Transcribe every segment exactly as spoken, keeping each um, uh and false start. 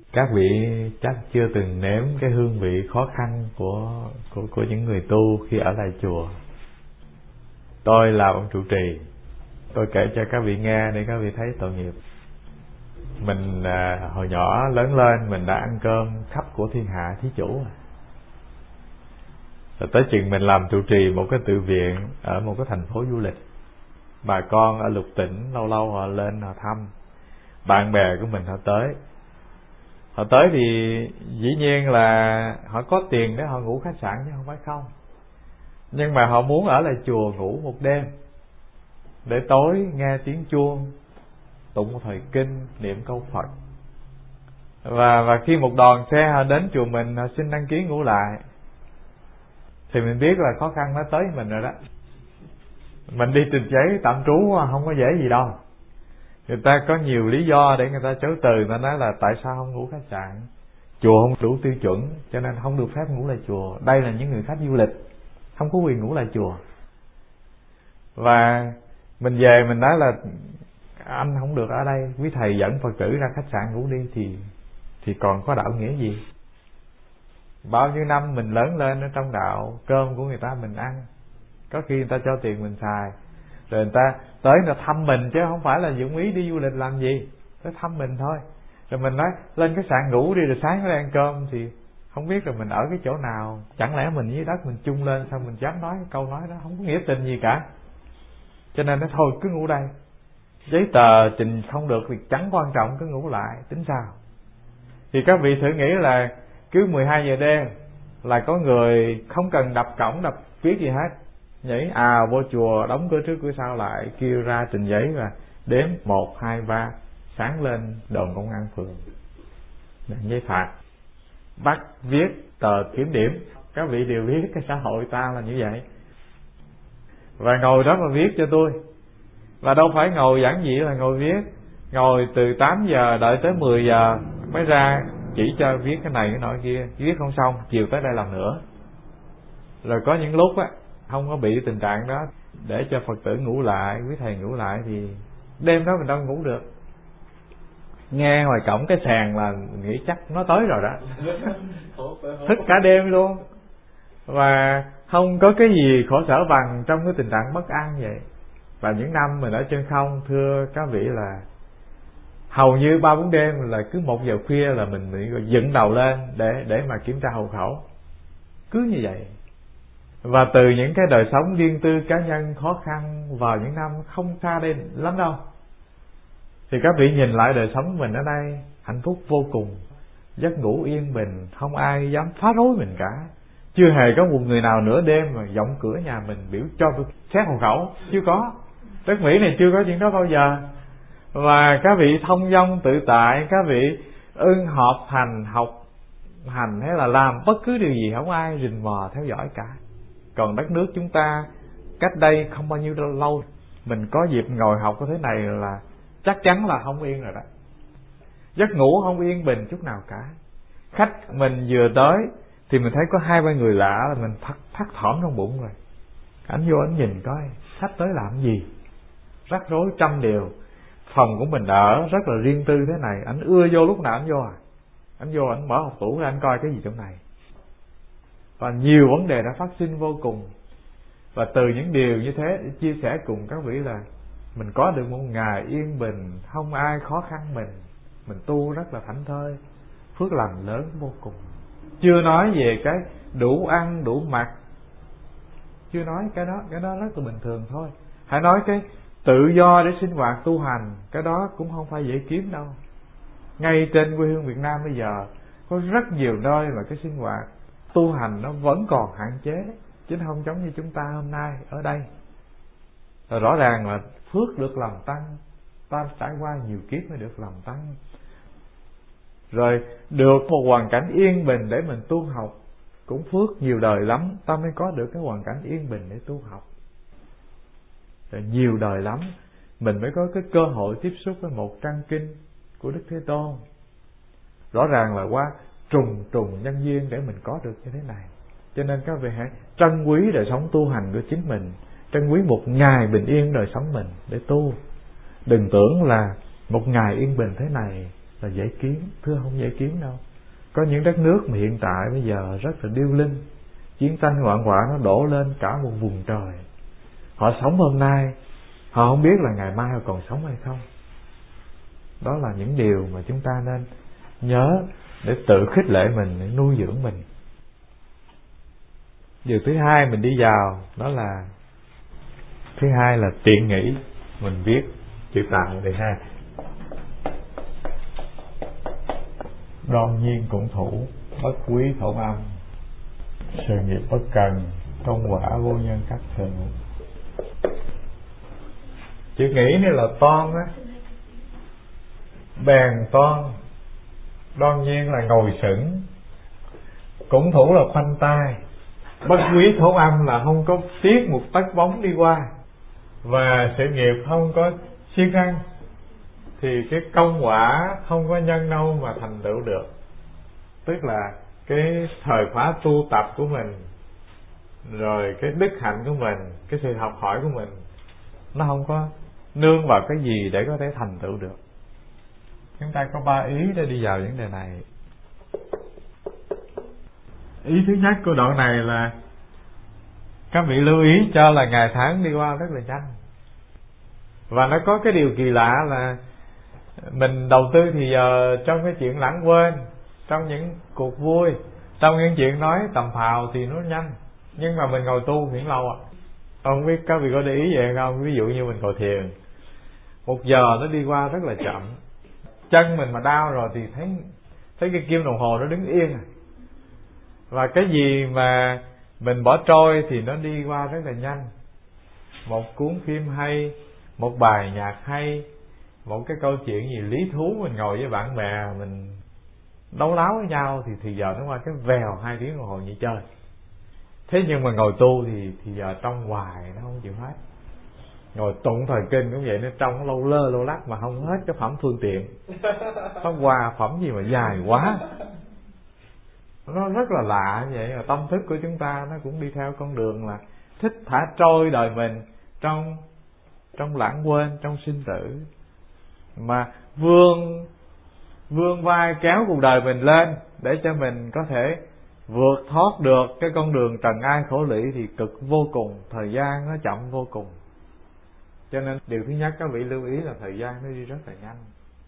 Các vị chắc chưa từng nếm cái hương vị khó khăn của của của những người tu khi ở lại chùa. Tôi là ông trụ trì, tôi kể cho các vị nghe để các vị thấy tội nghiệp. Mình à, hồi nhỏ lớn lên mình đã ăn cơm khắp của thiên hạ thí chủ. Rồi tới chừng mình làm trụ trì một cái tự viện ở một cái thành phố du lịch. Bà con ở Lục Tỉnh lâu lâu họ lên họ thăm. Bạn bè của mình họ tới. Họ tới thì dĩ nhiên là họ có tiền để họ ngủ khách sạn chứ không phải không. Nhưng mà họ muốn ở lại chùa ngủ một đêm, để tối nghe tiếng chuông, tụng một thời kinh, niệm câu Phật. Và và khi một đoàn xe họ đến chùa mình, họ xin đăng ký ngủ lại, thì mình biết là khó khăn nó tới mình rồi đó. Mình đi trình giấy tạm trú không có dễ gì đâu. Người ta có nhiều lý do để người ta chối từ. Người ta nói là tại sao không ngủ khách sạn, chùa không đủ tiêu chuẩn cho nên không được phép ngủ lại chùa. Đây là những người khách du lịch, không có quyền ngủ lại chùa. Và mình về mình nói là anh không được ở đây, quý thầy dẫn Phật tử ra khách sạn ngủ đi, thì thì còn có đạo nghĩa gì? Bao nhiêu năm mình lớn lên ở trong đạo, cơm của người ta mình ăn, có khi người ta cho tiền mình xài, rồi người ta tới người ta thăm mình chứ không phải là dụng ý đi du lịch làm gì, tới thăm mình thôi. Rồi mình nói lên khách sạn ngủ đi, rồi sáng mới ăn cơm, thì không biết rồi mình ở cái chỗ nào. Chẳng lẽ mình dưới đất mình chung lên sao mình dám nói cái câu nói đó, không có nghĩa tình gì cả. Cho nên nó thôi cứ ngủ đây, giấy tờ trình không được thì chẳng quan trọng, cứ ngủ lại tính sao. Thì các vị thử nghĩ là cứ mười hai giờ đêm là có người không cần đập cổng đập viết gì hết, nhảy à vô chùa, đóng cửa trước cửa sau lại, kêu ra trình giấy và đếm một hai ba, sáng lên đồn công an phường nhận giấy phạt, bắt viết tờ kiểm điểm. Các vị đều biết cái xã hội ta là như vậy. Và ngồi đó mà viết cho tôi, và đâu phải ngồi giản dị là ngồi viết, ngồi từ tám giờ đợi tới mười giờ mới ra chỉ cho viết cái này cái nọ kia, viết không xong chiều tới đây làm nữa. Rồi có những lúc á không có bị tình trạng đó, để cho Phật tử ngủ lại, quý thầy ngủ lại, thì đêm đó mình đâu ngủ được. Nghe ngoài cổng cái sàn là mình nghĩ chắc nó tới rồi đó, thức cả đêm luôn. Và không có cái gì khổ sở bằng trong cái tình trạng bất an vậy. Và những năm mình ở trên không, thưa các vị, là hầu như ba bốn đêm là cứ một giờ khuya là mình bị dựng đầu lên để để mà kiểm tra hộ khẩu, cứ như vậy. Và từ những cái đời sống riêng tư cá nhân khó khăn vào những năm không xa đây lắm đâu, thì các vị nhìn lại đời sống mình ở đây hạnh phúc vô cùng, giấc ngủ yên bình, không ai dám phá rối mình cả. Chưa hề có một người nào nửa đêm mà giọng cửa nhà mình biểu cho tôi xét hộ khẩu, chưa có. Đất Mỹ này chưa có chuyện đó bao giờ. Và các vị thông dong tự tại, các vị ưng họp hành, học hành hay là làm bất cứ điều gì, không ai rình mò theo dõi cả. Còn đất nước chúng ta cách đây không bao nhiêu lâu, mình có dịp ngồi học có thế này là chắc chắn là không yên rồi đó. Giấc ngủ không yên bình chút nào cả. Khách mình vừa tới thì mình thấy có hai ba người lạ là mình thắt, thắt thỏm trong bụng rồi. Anh vô anh nhìn coi khách tới làm gì, rắc rối trăm điều. Phòng của mình ở rất là riêng tư thế này, anh ưa vô lúc nào anh vô à. Anh vô anh mở hộp tủ ra anh coi cái gì trong này. Và nhiều vấn đề đã phát sinh vô cùng. Và từ những điều như thế chia sẻ cùng các vị là mình có được một ngày yên bình, không ai khó khăn mình, mình tu rất là thảnh thơi, phước lành lớn vô cùng. Chưa nói về cái đủ ăn đủ mặc, chưa nói cái đó, cái đó rất là bình thường thôi. Hãy nói cái tự do để sinh hoạt tu hành, cái đó cũng không phải dễ kiếm đâu. Ngay trên quê hương Việt Nam bây giờ có rất nhiều nơi mà cái sinh hoạt tu hành nó vẫn còn hạn chế, chứ không giống như chúng ta hôm nay ở đây. Rồi rõ ràng là phước được làm tăng, ta trải qua nhiều kiếp mới được làm tăng. Rồi được một hoàn cảnh yên bình để mình tu học, cũng phước nhiều đời lắm ta mới có được cái hoàn cảnh yên bình để tu học. Rồi nhiều đời lắm mình mới có cái cơ hội tiếp xúc với một trang kinh của Đức Thế Tôn. Rõ ràng là qua trùng trùng nhân duyên để mình có được như thế này. Cho nên các vị hãy trân quý đời sống tu hành của chính mình, trân quý một ngày bình yên đời sống mình để tu. Đừng tưởng là một ngày yên bình thế này là dễ kiếm, thưa không dễ kiếm đâu. Có những đất nước mà hiện tại bây giờ rất là điêu linh, chiến tranh hoạn họa nó đổ lên cả một vùng trời. Họ sống hôm nay, họ không biết là ngày mai họ còn sống hay không. Đó là những điều mà chúng ta nên nhớ để tự khích lệ mình, để nuôi dưỡng mình. Điều thứ hai mình đi vào đó là thứ hai là tiện nghĩ. Mình viết chữ Tạng đây ha. Đoan nhiên cũng thủ, bất quý thổn âm, sự nghiệp bất cần, công quả vô nhân khắc sự. Chữ nghĩ này là toan á, bèn toan. Đoan nhiên là ngồi sững, cũng thủ là khoanh tay, bất quý thổn âm là không có tiếc một tấc bóng đi qua, và sự nghiệp không có siêng năng, thì cái công quả không có nhân đâu mà thành tựu được. Tức là cái thời khóa tu tập của mình, rồi cái đức hạnh của mình, cái sự học hỏi của mình, nó không có nương vào cái gì để có thể thành tựu được. Chúng ta có ba ý để đi vào vấn đề này. Ý thứ nhất của đoạn này là các vị lưu ý cho là ngày tháng đi qua rất là nhanh. Và nó có cái điều kỳ lạ là mình đầu tư thì giờ trong cái chuyện lãng quên, trong những cuộc vui, trong những chuyện nói tầm phào thì nó nhanh. Nhưng mà mình ngồi tu thì lâu à. Không biết các vị có để ý vậy không? Ví dụ như mình ngồi thiền, một giờ nó đi qua rất là chậm. Chân mình mà đau rồi thì thấy thấy cái kim đồng hồ nó đứng yên à. Và cái gì mà mình bỏ trôi thì nó đi qua rất là nhanh. Một cuốn phim hay, một bài nhạc hay, một cái câu chuyện gì lý thú, mình ngồi với bạn bè mình đấu láo với nhau thì thì giờ nó qua cái vèo hai tiếng đồng hồ như chơi. Thế nhưng mà ngồi tu thì thì giờ trong hoài nó không chịu hết. Ngồi tụng thời kinh cũng vậy, nó trong nó lâu lơ lâu lắc mà không hết cái phẩm phương tiện. Nó qua phẩm gì mà dài quá, nó rất là lạ như vậy. Và tâm thức của chúng ta nó cũng đi theo con đường là thích thả trôi đời mình trong trong lãng quên, trong sinh tử, mà vươn vươn vai kéo cuộc đời mình lên để cho mình có thể vượt thoát được cái con đường trần ai khổ lụy thì cực vô cùng, thời gian nó chậm vô cùng. Cho nên điều thứ nhất các vị lưu ý là thời gian nó đi rất là nhanh.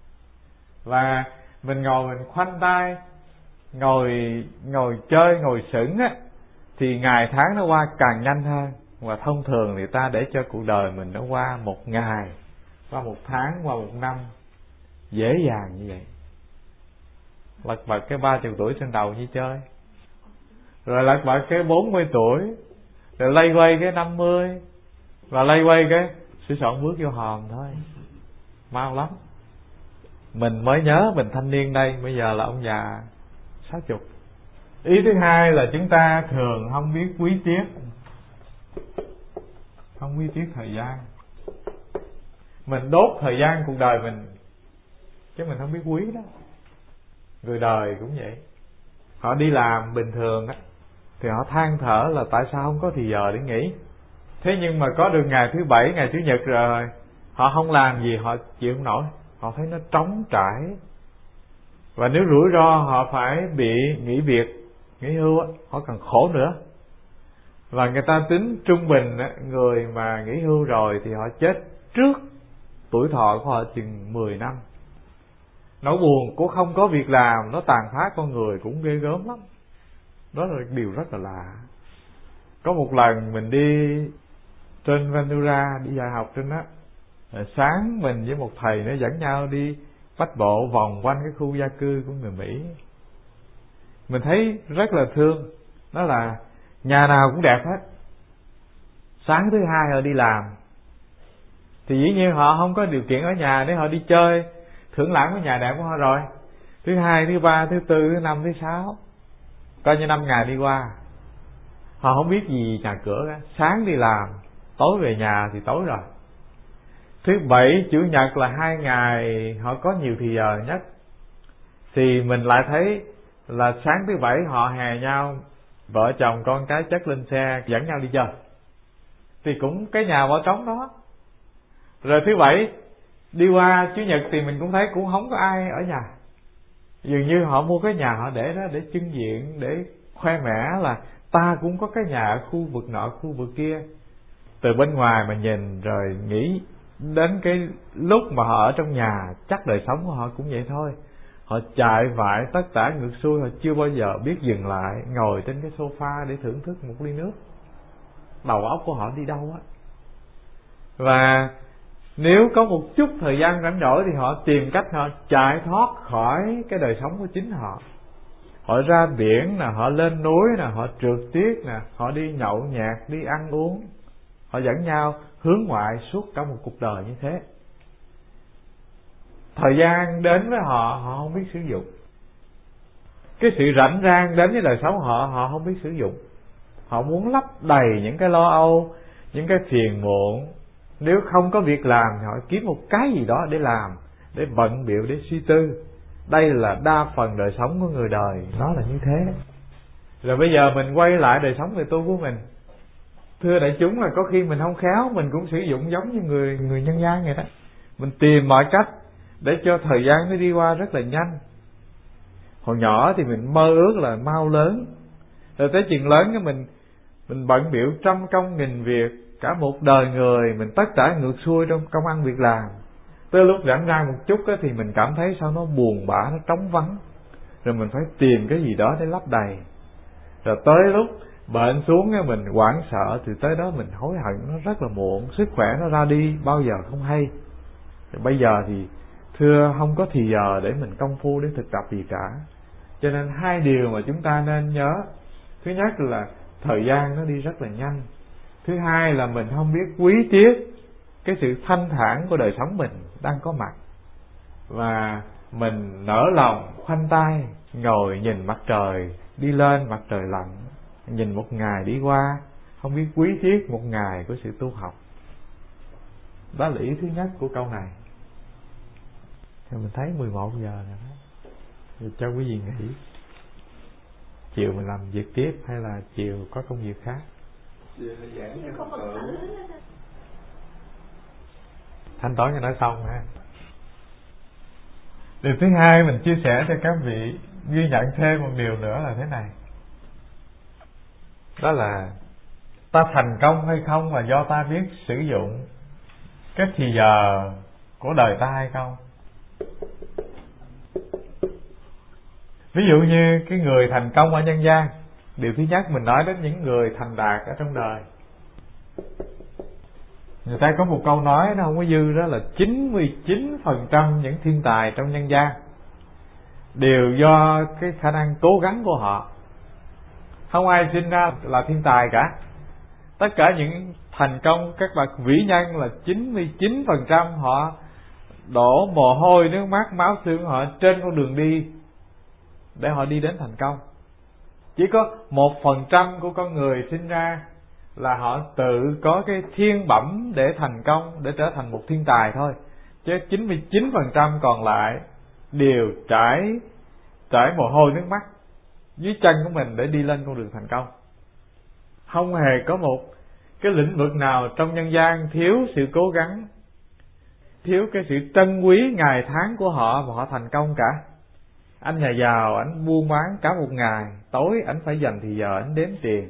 Và mình ngồi mình khoanh tay, ngồi ngồi chơi, ngồi sững á, thì ngày tháng nó qua càng nhanh hơn. Và thông thường thì ta để cho cuộc đời mình nó qua một ngày, qua một tháng, qua một năm dễ dàng như vậy. Lật bật cái ba chục tuổi trên đầu như chơi, rồi lật bật cái bốn mươi tuổi, rồi lây quay cái năm mươi, và lây quay cái sửa soạn bước vô hòm thôi. Mau lắm. Mình mới nhớ mình thanh niên đây, bây giờ là ông già sáu chục. Ý thứ hai là chúng ta thường không biết quý tiếc, không quý tiếc thời gian. Mình đốt thời gian cuộc đời mình chứ mình không biết quý đó. Người đời cũng vậy. Họ đi làm bình thường á thì họ than thở là tại sao không có thì giờ để nghỉ. Thế nhưng mà có được ngày thứ bảy, ngày chủ nhật rồi, họ không làm gì, họ chịu không nổi. Họ thấy nó trống trải. Và nếu rủi ro họ phải bị nghỉ việc, nghỉ hưu á, họ càng khổ nữa. Và người ta tính trung bình á, người mà nghỉ hưu rồi thì họ chết trước tuổi thọ của họ chừng mười năm. Nỗi buồn của không có việc làm nó tàn phá con người cũng ghê gớm lắm. Đó là điều rất là lạ. Có một lần mình đi trên Ventura, đi dạy học trên đó, sáng mình với một thầy nó dẫn nhau đi bách bộ vòng quanh cái khu gia cư của người Mỹ. Mình thấy rất là thương. Đó là nhà nào cũng đẹp hết. Sáng thứ hai họ đi làm thì dĩ nhiên họ không có điều kiện ở nhà để họ đi chơi thưởng lãm cái nhà đẹp của họ rồi. Thứ hai, thứ ba, thứ tư, thứ năm, thứ sáu, coi như năm ngày đi qua. Họ không biết gì nhà cửa cả. Sáng đi làm, tối về nhà thì tối rồi. Thứ bảy, chủ nhật là hai ngày họ có nhiều thì giờ nhất. Thì mình lại thấy là sáng thứ bảy họ hè nhau, vợ chồng con cái chất lên xe dẫn nhau đi chơi. Thì cũng cái nhà bỏ trống đó. Rồi thứ bảy đi qua, chủ nhật thì mình cũng thấy cũng không có ai ở nhà. Dường như họ mua cái nhà họ để đó để trưng diện, để khoe mẽ là ta cũng có cái nhà ở khu vực nọ khu vực kia. Từ bên ngoài mà nhìn rồi nghĩ đến cái lúc mà họ ở trong nhà, chắc đời sống của họ cũng vậy thôi. Họ chạy vại tất tả ngược xuôi, họ chưa bao giờ biết dừng lại ngồi trên cái sofa để thưởng thức một ly nước. Đầu óc của họ đi đâu á. Và nếu có một chút thời gian rảnh rỗi thì họ tìm cách họ chạy thoát khỏi cái đời sống của chính họ. Họ ra biển nè, họ lên núi nè, họ trượt tuyết nè, họ đi nhậu nhẹt, đi ăn uống. Họ dẫn nhau hướng ngoại suốt cả một cuộc đời như thế. Thời gian đến với họ, họ không biết sử dụng. Cái sự rảnh rang đến với đời sống họ, họ không biết sử dụng. Họ muốn lấp đầy những cái lo âu, những cái phiền muộn. Nếu không có việc làm thì họ kiếm một cái gì đó để làm, để bận bịu, để suy tư. Đây là đa phần đời sống của người đời, nó là như thế. Rồi bây giờ mình quay lại đời sống người tu của mình. Thưa đại chúng, là có khi mình không khéo, mình cũng sử dụng giống như người người nhân gian vậy đó. Mình tìm mọi cách để cho thời gian nó đi qua rất là nhanh. Hồi nhỏ thì mình mơ ước là mau lớn, rồi tới chừng lớn cái mình mình bận bịu trăm công nghìn việc, cả một đời người mình tất cả ngược xuôi trong công ăn việc làm. Tới lúc rảnh rang một chút á, thì mình cảm thấy sao nó buồn bã, nó trống vắng, rồi mình phải tìm cái gì đó để lấp đầy. Rồi tới lúc bệnh xuống á, mình hoảng sợ, thì tới đó mình hối hận nó rất là muộn, sức khỏe nó ra đi bao giờ không hay. Rồi bây giờ thì thưa không có thì giờ để mình công phu để thực tập gì cả. Cho nên hai điều mà chúng ta nên nhớ. Thứ nhất là thời gian nó đi rất là nhanh. Thứ hai là mình không biết quý tiếc cái sự thanh thản của đời sống mình đang có mặt. Và mình nở lòng khoanh tay ngồi nhìn mặt trời đi lên, mặt trời lặn, nhìn một ngày đi qua, không biết quý tiếc một ngày của sự tu học. Đó là ý thứ nhất của câu này. Thì mình thấy mười một giờ rồi đó, rồi cho quý vị nghỉ. Chiều mình làm việc tiếp hay là chiều có công việc khác? Thanh toán cho nó xong ha. Điều thứ hai mình chia sẻ cho các vị ghi nhận thêm một điều nữa là thế này. Đó là ta thành công hay không là do ta biết sử dụng cái thì giờ của đời ta hay không. Ví dụ như cái người thành công ở nhân gian, điều thứ nhất mình nói đến những người thành đạt ở trong đời. Người ta có một câu nói nó không có dư, đó là chín mươi chín phần trăm những thiên tài trong nhân gian đều do cái khả năng cố gắng của họ. Không ai sinh ra là thiên tài cả. Tất cả những thành công các bậc vĩ nhân là chín mươi chín phần trăm họ đổ mồ hôi, nước mắt, máu xương họ trên con đường đi để họ đi đến thành công. Chỉ có một phần trăm của con người sinh ra là họ tự có cái thiên bẩm để thành công, để trở thành một thiên tài thôi. Chứ chín mươi chín phần trăm còn lại đều trải trải mồ hôi nước mắt dưới chân của mình để đi lên con đường thành công. Không hề có một cái lĩnh vực nào trong nhân gian thiếu sự cố gắng, thiếu cái sự trân quý ngày tháng của họ mà họ thành công cả. Anh nhà giàu, anh buôn bán cả một ngày, tối anh phải dành thì giờ anh đếm tiền.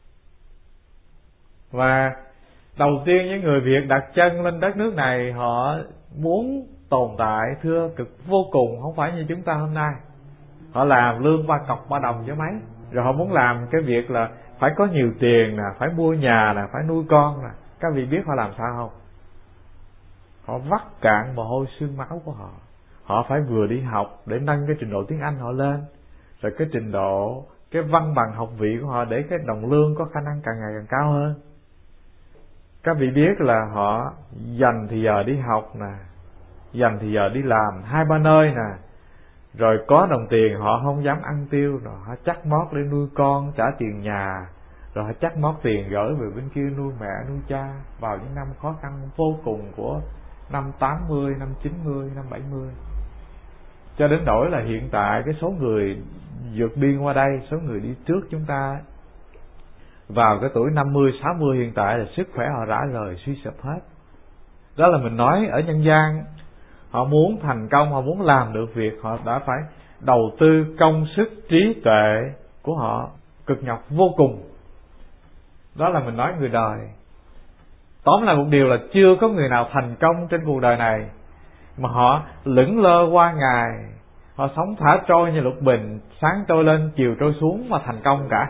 Và đầu tiên những người Việt đặt chân lên đất nước này, họ muốn tồn tại thưa cực vô cùng, không phải như chúng ta hôm nay. Họ làm lương ba cọc ba đồng cho mấy, rồi họ muốn làm cái việc là phải có nhiều tiền nè, phải mua nhà nè, phải nuôi con nè. Các vị biết họ làm sao không? Họ vắt cạn mồ hôi xương máu của họ. Họ phải vừa đi học để nâng cái trình độ tiếng Anh họ lên, rồi cái trình độ, cái văn bằng học vị của họ, để cái đồng lương có khả năng càng ngày càng cao hơn. Các vị biết là họ dành thì giờ đi học nè, dành thì giờ đi làm hai ba nơi nè, rồi có đồng tiền họ không dám ăn tiêu, rồi họ chắt mót để nuôi con, trả tiền nhà, rồi họ chắt mót tiền gửi về bên kia nuôi mẹ nuôi cha vào những năm khó khăn vô cùng của năm tám mươi, năm chín mươi, năm bảy mươi. Cho đến nỗi là hiện tại cái số người vượt biên qua đây, số người đi trước chúng ta vào cái tuổi năm mươi, sáu mươi hiện tại là sức khỏe họ rã rời, suy sụp hết. Đó là mình nói ở nhân gian, họ muốn thành công, họ muốn làm được việc, họ đã phải đầu tư công sức trí tuệ của họ cực nhọc vô cùng. Đó là mình nói người đời. Tóm lại một điều là chưa có người nào thành công trên cuộc đời này mà họ lững lơ qua ngày, họ sống thả trôi như lục bình, sáng trôi lên chiều trôi xuống mà thành công cả.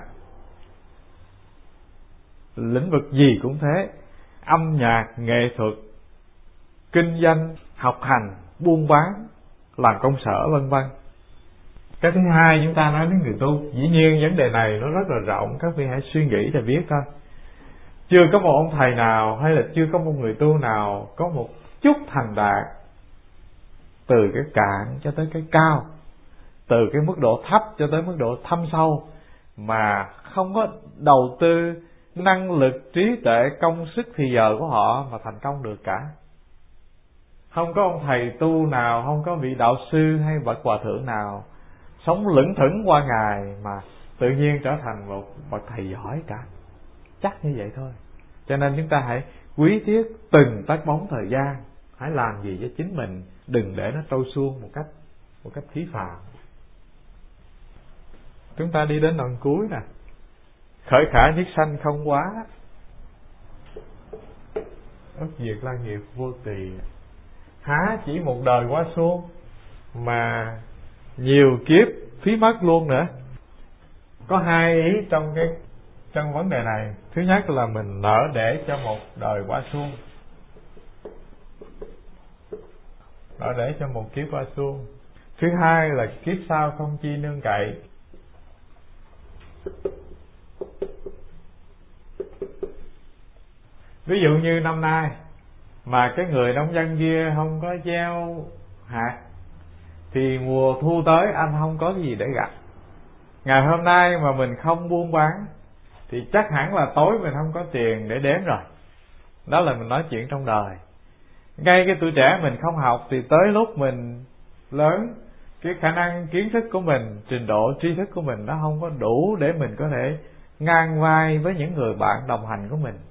Lĩnh vực gì cũng thế, âm nhạc, nghệ thuật, kinh doanh, học hành, buôn bán, làm công sở vân vân. Cái thứ hai chúng ta nói đến người tu, dĩ nhiên vấn đề này nó rất là rộng, các vị hãy suy nghĩ để biết thôi. Chưa có một ông thầy nào hay là chưa có một người tu nào có một chút thành đạt từ cái cạn cho tới cái cao, từ cái mức độ thấp cho tới mức độ thâm sâu mà không có đầu tư năng lực, trí tuệ, công sức thì giờ của họ mà thành công được cả. Không có ông thầy tu nào, không có vị đạo sư hay bậc hòa thượng nào sống lững thững qua ngày mà tự nhiên trở thành một bậc thầy giỏi cả. Chắc như vậy thôi. Cho nên chúng ta hãy quý tiếc từng tấc bóng thời gian, hãy làm gì cho chính mình, đừng để nó trôi suông một cách một cách phí phạm. Chúng ta đi đến đoạn cuối nè. Khởi khả nhất sanh không quá, ức diệt la nghiệp vô tỳ. Há chỉ một đời quá suông mà nhiều kiếp phí mất luôn nữa. Có hai ý trong cái trong vấn đề này. Thứ nhất là mình nỡ để cho một đời quá suông, nỡ để cho một kiếp quá suông. Thứ hai là kiếp sau không chi nương cậy. Ví dụ như năm nay mà cái người nông dân kia không có gieo hạt thì mùa thu tới anh không có gì để gặt. Ngày hôm nay mà mình không buôn bán thì chắc hẳn là tối mình không có tiền để đếm rồi. Đó là mình nói chuyện trong đời. Ngay cái tuổi trẻ mình không học thì tới lúc mình lớn, cái khả năng kiến thức của mình, trình độ tri thức của mình nó không có đủ để mình có thể ngang vai với những người bạn đồng hành của mình.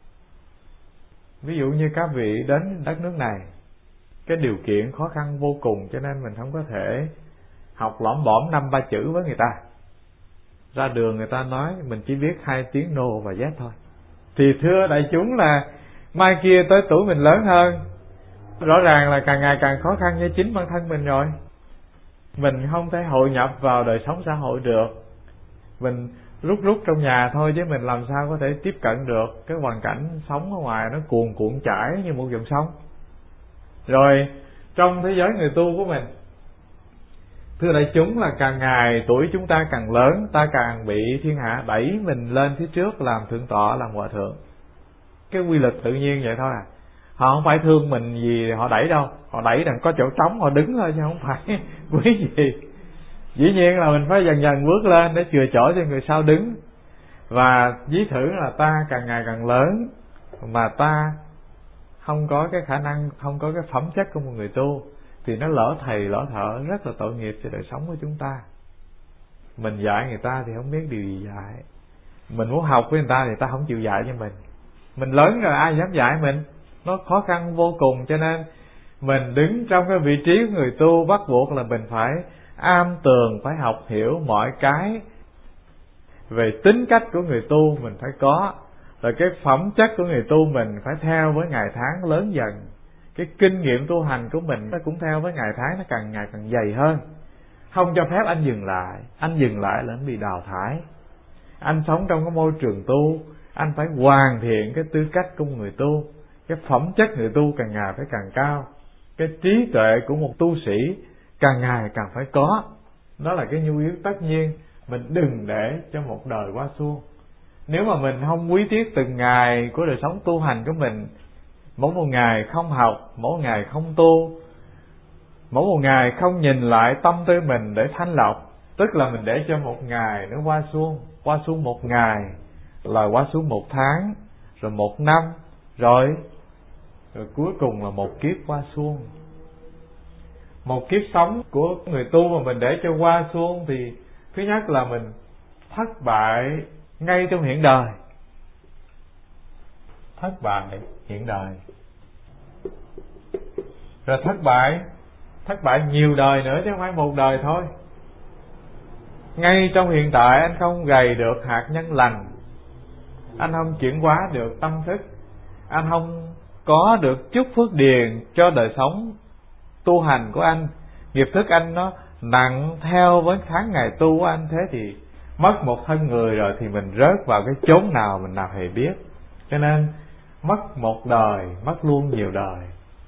Ví dụ như các vị đến đất nước này, cái điều kiện khó khăn vô cùng cho nên mình không có thể học lõm bõm năm ba chữ với người ta. Ra đường người ta nói mình chỉ biết hai tiếng no và yes thôi. Thì thưa đại chúng là mai kia tới tuổi mình lớn hơn, rõ ràng là càng ngày càng khó khăn cho chính bản thân mình rồi. Mình không thể hội nhập vào đời sống xã hội được. Mình rút rút trong nhà thôi chứ mình làm sao có thể tiếp cận được cái hoàn cảnh sống ở ngoài, nó cuồn cuộn chảy như một dòng sông. Rồi trong thế giới người tu của mình, thưa đại chúng là càng ngày tuổi chúng ta càng lớn, ta càng bị thiên hạ đẩy mình lên phía trước làm thượng tọa, làm hòa thượng. Cái quy luật tự nhiên vậy thôi à. Họ không phải thương mình gì họ đẩy đâu, họ đẩy rằng có chỗ trống họ đứng thôi chứ không phải quý gì. Dĩ nhiên là mình phải dần dần bước lên để chừa chỗ cho người sau đứng. Và ví thử là ta càng ngày càng lớn mà ta không có cái khả năng, không có cái phẩm chất của một người tu thì nó lỡ thầy lỡ thợ, rất là tội nghiệp cho đời sống của chúng ta. Mình dạy người ta thì không biết điều gì dạy, mình muốn học với người ta thì ta không chịu dạy cho mình. Mình lớn rồi ai dám dạy mình, nó khó khăn vô cùng. Cho nên mình đứng trong cái vị trí của người tu bắt buộc là mình phải am tường, phải học hiểu mọi cái về tính cách của người tu mình phải có. Rồi cái phẩm chất của người tu mình phải theo với ngày tháng lớn dần. Cái kinh nghiệm tu hành của mình nó cũng theo với ngày tháng, nó càng ngày càng dày hơn. Không cho phép anh dừng lại. Anh dừng lại là anh bị đào thải. Anh sống trong cái môi trường tu, anh phải hoàn thiện cái tư cách của người tu. Cái phẩm chất người tu càng ngày phải càng cao. Cái trí tuệ của một tu sĩ càng ngày càng phải có. Đó là cái nhu yếu tất nhiên. Mình đừng để cho một đời qua suông. Nếu mà mình không quý tiếc từng ngày của đời sống tu hành của mình, mỗi một ngày không học, mỗi một ngày không tu, mỗi một ngày không nhìn lại tâm tư mình để thanh lọc, tức là mình để cho một ngày nó qua suông. Qua suông một ngày là qua suông một tháng, rồi một năm, rồi rồi cuối cùng là một kiếp qua suông. Một kiếp sống của người tu mà mình để cho qua suông thì thứ nhất là mình thất bại ngay trong hiện đời. Thất bại hiện đời. Rồi thất bại, thất bại nhiều đời nữa chứ không phải một đời thôi. Ngay trong hiện tại anh không gầy được hạt nhân lành, anh không chuyển hóa được tâm thức, anh không có được chút phước điền cho đời sống tu hành của anh, nghiệp thức anh nó nặng theo với tháng ngày tu của anh, thế thì mất một thân người rồi thì mình rớt vào cái chốn nào mình nào hề biết. Cho nên mất một đời, mất luôn nhiều đời.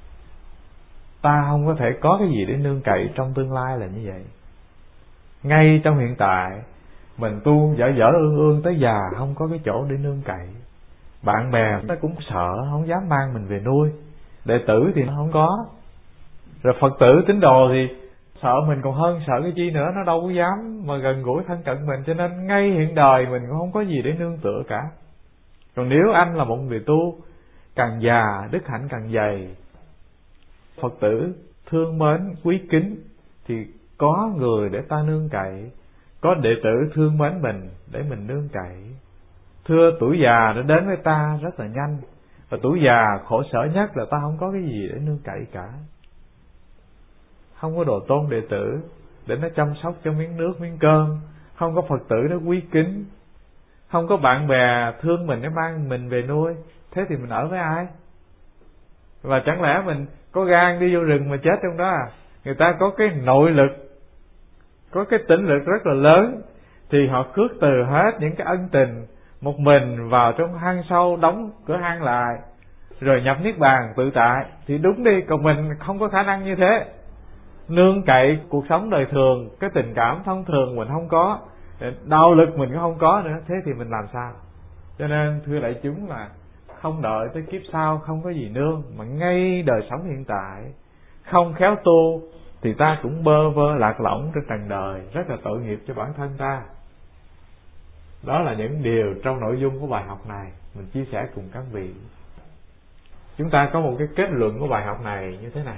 Ta không có thể có cái gì để nương cậy trong tương lai là như vậy. Ngay trong hiện tại mình tu dở dở ương ương tới già không có cái chỗ để nương cậy. Bạn bè nó cũng sợ, không dám mang mình về nuôi. Đệ tử thì nó không có. Rồi Phật tử tín đồ thì sợ mình còn hơn sợ cái chi nữa, nó đâu có dám mà gần gũi thân cận mình. Cho nên ngay hiện đời mình cũng không có gì để nương tựa cả. Còn nếu anh là một người tu càng già đức hạnh càng dày, Phật tử thương mến quý kính thì có người để ta nương cậy, có đệ tử thương mến mình để mình nương cậy. Thưa tuổi già nó đến với ta rất là nhanh, và tuổi già khổ sở nhất là ta không có cái gì để nương cậy cả. Không có đồ tôn đệ tử để nó chăm sóc cho miếng nước miếng cơm, không có Phật tử nó quý kính, không có bạn bè thương mình để mang mình về nuôi, thế thì mình ở với ai? Và chẳng lẽ mình có gan đi vô rừng mà chết trong đó à? Người ta có cái nội lực, có cái tĩnh lực rất là lớn, thì họ khước từ hết những cái ân tình, một mình vào trong hang sâu đóng cửa hang lại rồi nhập niết bàn tự tại. Thì đúng đi, còn mình không có khả năng như thế. Nương cậy cuộc sống đời thường, cái tình cảm thông thường mình không có, đạo lực mình cũng không có nữa, thế thì mình làm sao? Cho nên thưa đại chúng là không đợi tới kiếp sau không có gì nương, mà ngay đời sống hiện tại không khéo tu thì ta cũng bơ vơ lạc lõng trên trần đời, rất là tội nghiệp cho bản thân ta. Đó là những điều trong nội dung của bài học này mình chia sẻ cùng các vị. Chúng ta có một cái kết luận của bài học này như thế này.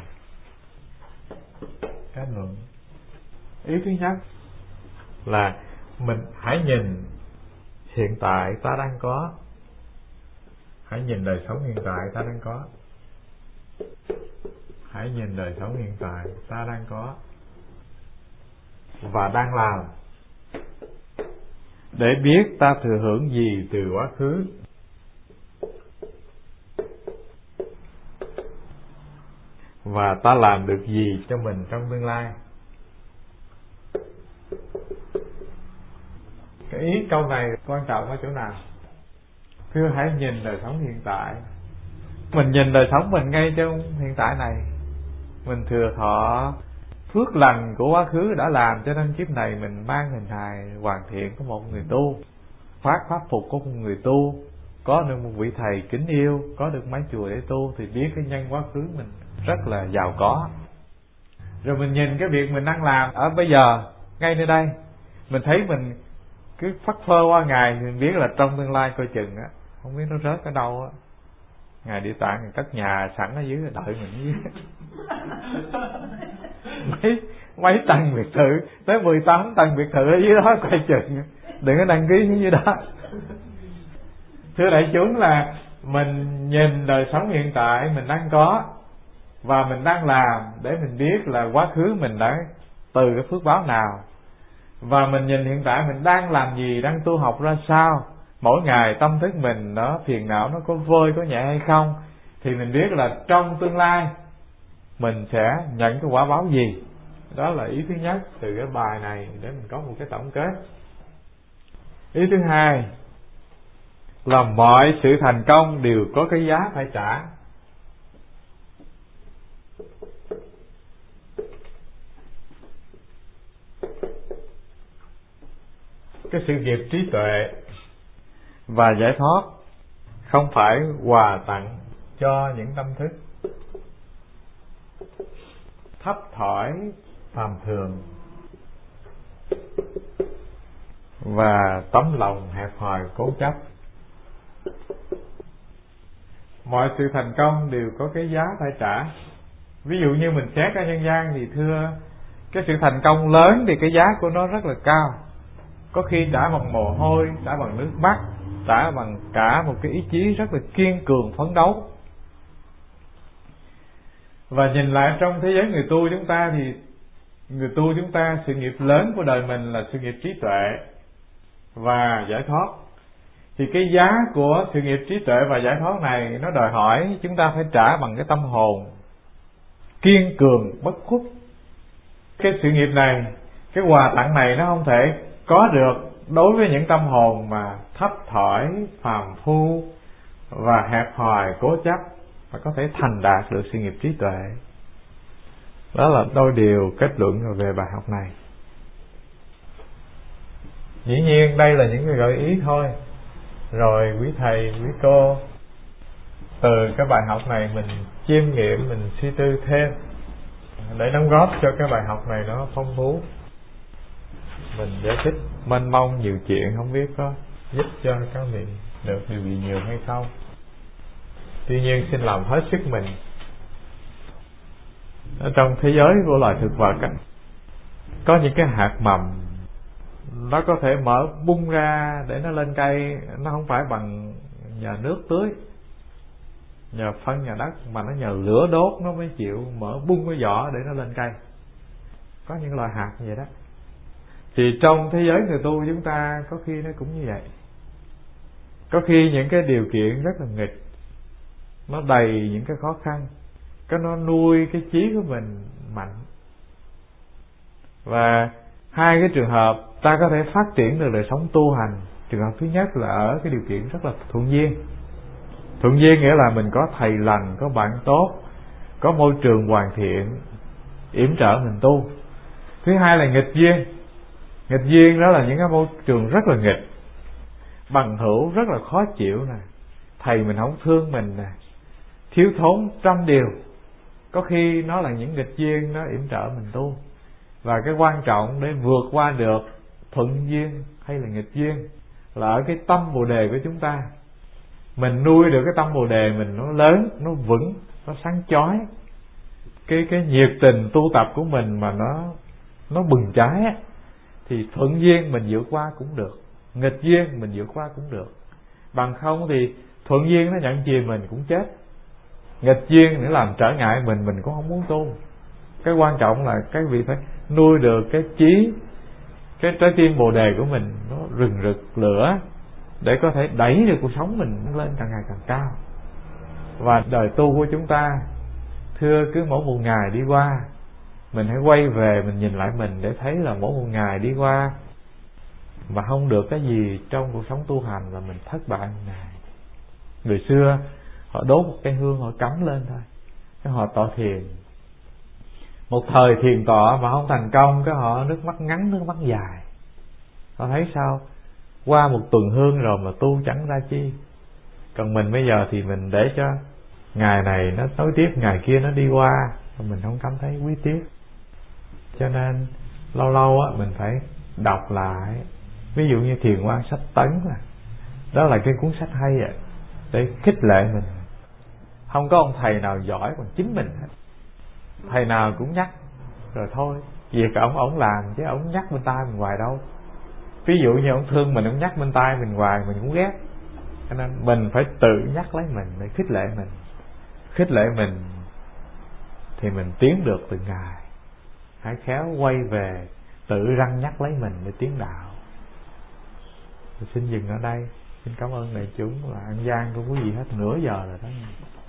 Kết luận ý thứ nhất là mình hãy nhìn hiện tại ta đang có, hãy nhìn đời sống hiện tại ta đang có, hãy nhìn đời sống hiện tại ta đang có và đang làm, để biết ta thừa hưởng gì từ quá khứ, và ta làm được gì cho mình trong tương lai. Cái ý câu này quan trọng ở chỗ nào? Thưa hãy nhìn đời sống hiện tại. Mình nhìn đời sống mình ngay trong hiện tại này. Mình thừa thọ phước lành của quá khứ đã làm, cho nên kiếp này mình mang hình hài hoàn thiện của một người tu, phát pháp phục của một người tu, có được một vị thầy kính yêu, có được mái chùa để tu, thì biết cái nhân quá khứ mình rất là giàu có. Rồi mình nhìn cái việc mình đang làm ở bây giờ ngay nơi đây, mình thấy mình cứ phất phơ qua ngày, mình biết là trong tương lai coi chừng á, không biết nó rớt ở đâu á. Ngài Địa Tạng cất nhà sẵn ở dưới đợi mình dưới. mấy mấy tầng biệt thự, tới mười tám tầng biệt thự ở dưới đó coi chừng, đừng có đăng ký như đó. Thưa đại chúng là mình nhìn đời sống hiện tại mình đang có và mình đang làm, để mình biết là quá khứ mình đã từ cái phước báo nào, và mình nhìn hiện tại mình đang làm gì, đang tu học ra sao, mỗi ngày tâm thức mình nó phiền não nó có vơi có nhẹ hay không, thì mình biết là trong tương lai mình sẽ nhận cái quả báo gì. Đó là ý thứ nhất từ cái bài này, để mình có một cái tổng kết. Ý thứ hai là mọi sự thành công đều có cái giá phải trả. Cái sự nghiệp trí tuệ và giải thoát không phải quà tặng cho những tâm thức thấp thỏi phàm thường và tấm lòng hẹp hòi cố chấp. Mọi sự thành công đều có cái giá phải trả. Ví dụ như mình xét ở nhân gian thì thưa, cái sự thành công lớn thì cái giá của nó rất là cao, có khi trả bằng mồ hôi, trả bằng nước mắt, trả bằng cả một cái ý chí rất là kiên cường phấn đấu. Và nhìn lại trong thế giới người tu chúng ta thì người tu chúng ta, sự nghiệp lớn của đời mình là sự nghiệp trí tuệ và giải thoát. Thì cái giá của sự nghiệp trí tuệ và giải thoát này nó đòi hỏi chúng ta phải trả bằng cái tâm hồn kiên cường bất khuất. Cái sự nghiệp này, cái quà tặng này nó không thể có được đối với những tâm hồn mà thấp thỏi, phàm phu và hẹp hòi cố chấp, mà có thể thành đạt được sự nghiệp trí tuệ. Đó là đôi điều kết luận về bài học này. Dĩ nhiên đây là những cái gợi ý thôi. Rồi quý thầy, quý cô từ cái bài học này mình chiêm nghiệm, mình suy tư thêm để đóng góp cho cái bài học này nó phong phú. Mình giải thích mênh mông nhiều chuyện, không biết có giúp cho các vị được điều gì nhiều hay không. Tuy nhiên xin làm hết sức mình. Ở trong thế giới của loài thực vật có những cái hạt mầm nó có thể mở bung ra để nó lên cây. Nó không phải bằng nhờ nước tưới, nhờ phân nhờ đất, mà nó nhờ lửa đốt nó mới chịu mở bung cái vỏ để nó lên cây. Có những loài hạt như vậy đó. Thì trong thế giới người tu chúng ta có khi nó cũng như vậy. Có khi những cái điều kiện rất là nghịch, nó đầy những cái khó khăn, cái nó nuôi cái trí của mình mạnh. Và hai cái trường hợp ta có thể phát triển được đời sống tu hành. Trường hợp thứ nhất là ở cái điều kiện rất là thuận duyên. Thuận duyên nghĩa là mình có thầy lành, có bạn tốt, có môi trường hoàn thiện yểm trợ mình tu. Thứ hai là nghịch duyên. Nghịch duyên đó là những cái môi trường rất là nghịch, bằng hữu rất là khó chịu nè, thầy mình không thương mình nè, thiếu thốn trăm điều. Có khi nó là những nghịch duyên, nó yểm trợ mình tu. Và cái quan trọng để vượt qua được thuận duyên hay là nghịch duyên là ở cái tâm bồ đề của chúng ta. Mình nuôi được cái tâm bồ đề mình nó lớn, nó vững, nó sáng chói. Cái cái nhiệt tình tu tập của mình mà nó nó bừng cháy á, thì thuận duyên mình vượt qua cũng được, nghịch duyên mình vượt qua cũng được. Bằng không thì thuận duyên nó nhận chìm mình cũng chết, nghịch duyên nữa làm trở ngại mình, mình cũng không muốn tu. Cái quan trọng là các vị phải nuôi được cái chí, cái trái tim bồ đề của mình nó rừng rực lửa, để có thể đẩy được cuộc sống mình lên càng ngày càng cao. Và đời tu của chúng ta, thưa, cứ mỗi một ngày đi qua, mình hãy quay về mình nhìn lại mình để thấy là mỗi một ngày đi qua mà không được cái gì trong cuộc sống tu hành là mình thất bại một ngày. Người xưa họ đốt một cây hương, họ cắm lên thôi, cái họ tọa thiền. Một thời thiền tọa mà không thành công, cái họ nước mắt ngắn nước mắt dài. Họ thấy sao? Qua một tuần hương rồi mà tu chẳng ra chi. Còn mình bây giờ thì mình để cho ngày này nó nối tiếp, ngày kia nó đi qua, mình không cảm thấy quý tiếc. Cho nên lâu lâu á mình phải đọc lại. Ví dụ như Thiền Quan Sách Tấn là đó là cái cuốn sách hay vậy, để khích lệ mình. Không có ông thầy nào giỏi bằng chính mình hết. Thầy nào cũng nhắc rồi thôi, việc ổng ổng làm chứ ổng nhắc bên tai mình hoài đâu. Ví dụ như ổng thương mình, ổng nhắc bên tai mình hoài mình cũng ghét. Cho nên mình phải tự nhắc lấy mình để khích lệ mình. Khích lệ mình thì mình tiến được từng ngày. Hãy khéo quay về tự răng nhắc lấy mình để tiến đạo. Tôi xin dừng ở đây. Xin cảm ơn đại chúng, là ăn gian của quý vị hết nửa giờ rồi đó.